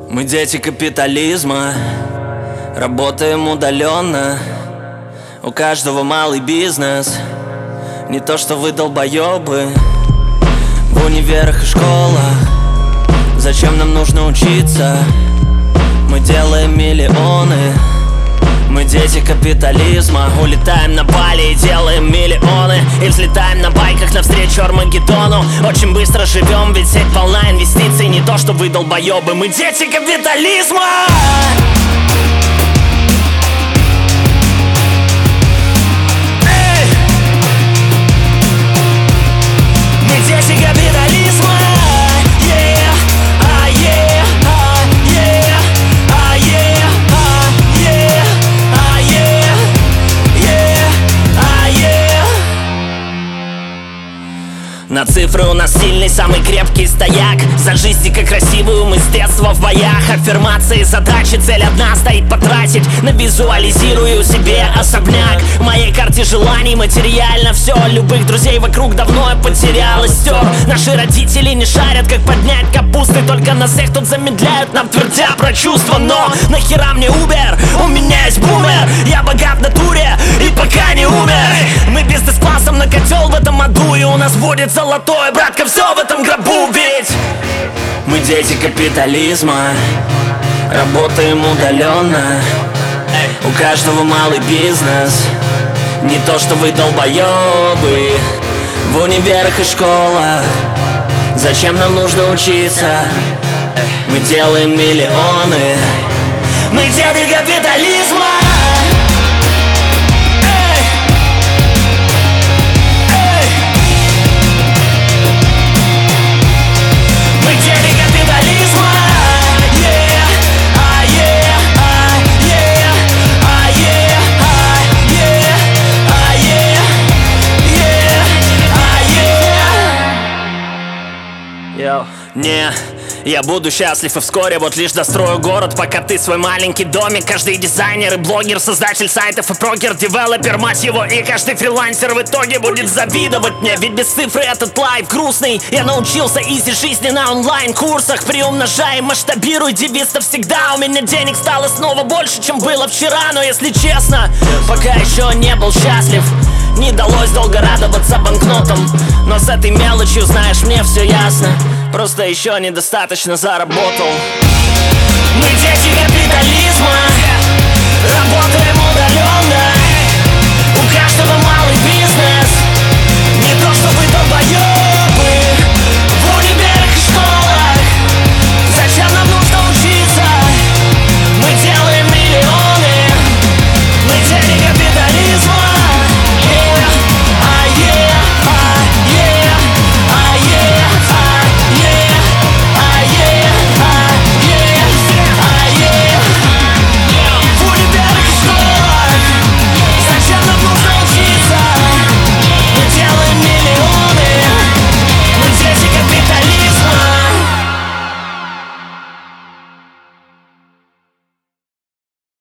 Мы дети капитализма, работаем удаленно. У каждого малый бизнес, не то что вы долбоебы. В универах и школах зачем нам нужно учиться? Мы делаем миллионы. Мы дети капитализма, улетаем на Бали и делаем миллионы. И взлетаем на байках навстречу Армагеддону. Очень быстро живем, ведь сеть полна инвестиций. Не то что вы долбоебы, мы дети капитализма. Мы дети капитализма. На цифры у нас сильный, самый крепкий стояк. За жизнь красивую мы с детства в боях. Аффирмации, задачи, цель одна стоит потратить. Навизуализирую себе особняк. В моей карте желаний материально все. Любых друзей вокруг давно я потерял и стер. Наши родители не шарят, как поднять капусты. Только на всех тут замедляют, нам твердя про чувства. Но нахера мне Uber? У меня есть бумер. Я богат в натуре и пока не умер. Мы бизнес-классом на котел в этом аду. И у нас будет золотое, братка, все в этом гробу. Ведь мы дети капитализма, работаем удаленно. У каждого малый бизнес, не то что вы долбоебы. В универах и школах зачем нам нужно учиться? Мы делаем миллионы. Мы дети капитализма. Не, я буду счастлив и вскоре вот лишь дострою город. Пока ты свой маленький домик. Каждый дизайнер и блогер, создатель сайтов и прогер, девелопер, мать его. И каждый фрилансер в итоге будет завидовать мне. Ведь без цифры этот лайф грустный. Я научился изи жизни на онлайн-курсах. Приумножай, масштабируй, девиз навсегда. У меня денег стало снова больше, чем было вчера. Но если честно, пока еще не был счастлив. Не далось долго радоваться банкнотам. Но с этой мелочью, знаешь, мне все ясно. Просто еще недостаточно заработал. Мы дети капитализма, работаем